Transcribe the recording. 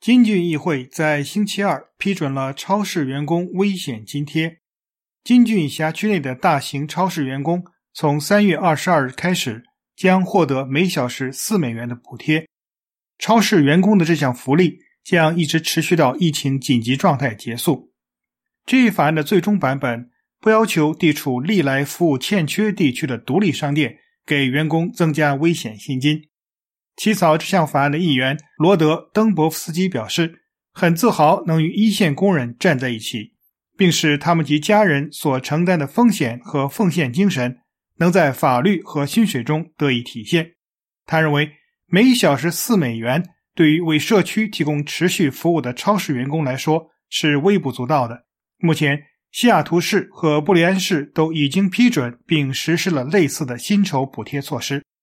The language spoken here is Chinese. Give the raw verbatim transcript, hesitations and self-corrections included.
金郡议会在星期二批准了超市员工危险津贴。金郡辖区内的大型超市员工从三月二十二日开始将获得每小时四美元的补贴。超市员工的这项福利将一直持续到疫情紧急状态结束。这一法案的最终版本不要求地处历来服务欠缺地区的独立商店给员工增加危险薪金。起草这项法案的议员罗德·登伯夫斯基表示，很自豪能与一线工人站在一起，并使他们及家人所承担的风险和奉献精神能在法律和薪水中得以体现。他认为每小时四美元对于为社区提供持续服务的超市员工来说是微不足道的。目前西雅图市和布里安市都已经批准并实施了类似的薪酬补贴措施。